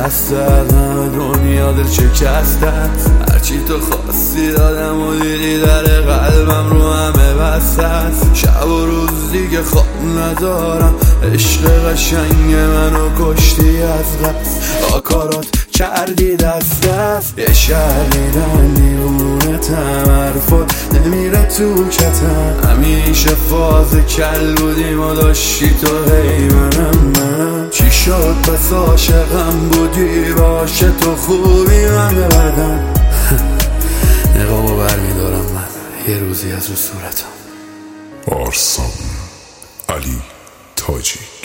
دست از همه دنیا دل شکسته است. هرچی تو خواستی دادم و دیدی در قلبم رو همه بسته است. شب و روز دیگه خواب ندارم، عشق قشنگ منو کشتی از قصد. آکارات کردی دست دست، یه شهریدن دیوونتم، حرفات نمیره تو کتم. همیشه فاز کل بودیم و داشتی تو هی من چی شد پس عاشقم بودی، باشه تو خوبی من ببردم. نقابو برمیدارم من یه روزی از رو صورتم. آرسان علی تاجی.